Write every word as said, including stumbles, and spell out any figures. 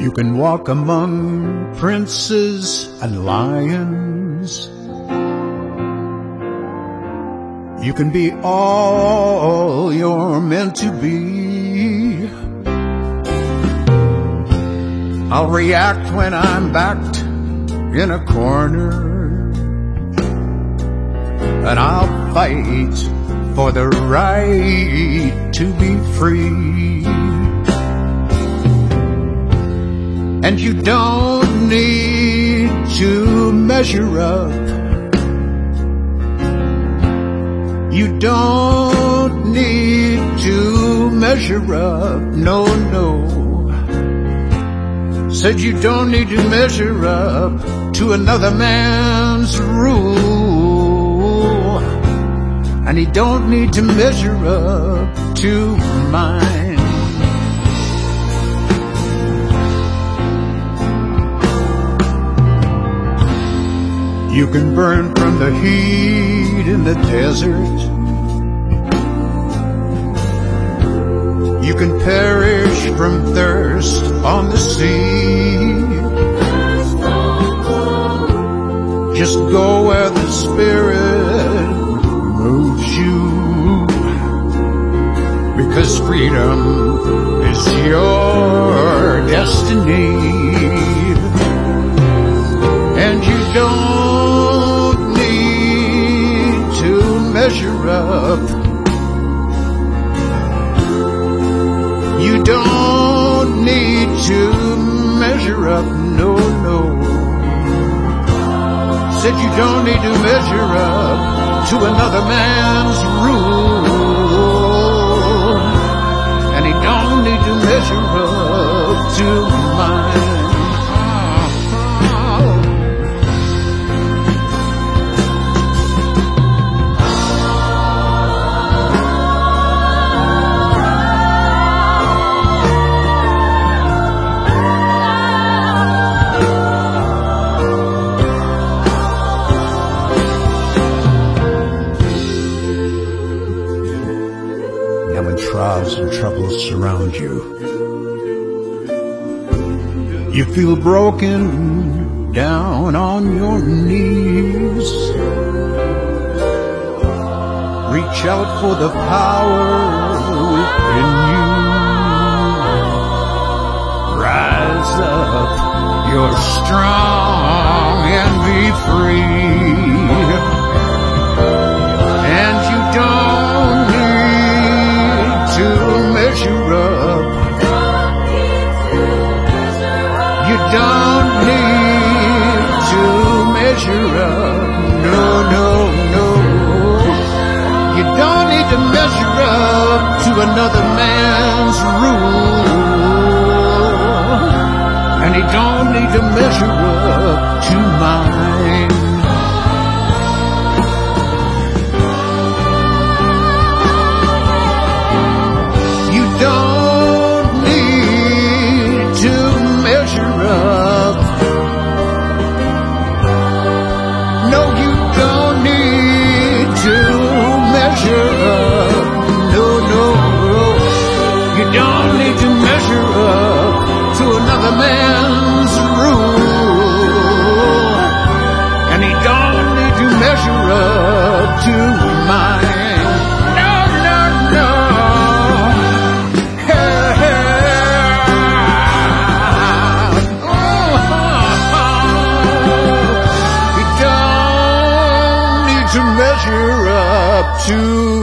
You can walk among princes and lions. You can be all you're meant to be. I'll react when I'm backed in a corner, and I'll fight for the right to be free. And you don't need to measure up. You don't need to measure up, no, no. Said you don't need to measure up to another man's rule. And he don't need to measure up to mine. You can burn from the heat in the desert. You can perish from thirst on the sea. Just go where the Spirit moves you, because freedom is your destiny. And you don't need to measure up. You don't need to measure up, no, no. Said you don't need to measure up to another man's rule. And he don't need to measure up to mine. Now when trials and troubles surround you, you feel broken down on your knees. Reach out for the power within you. Rise up, you're strong and be free. And you don't measure up. You don't need to measure up. No, no, no. You don't need to measure up to another man's rule. And he don't need to measure up to mine. Don't need to measure up. No, you don't need to measure up. No, no, no. You don't need to measure up to another man's rule. And he don't need to measure up to mine. To measure up to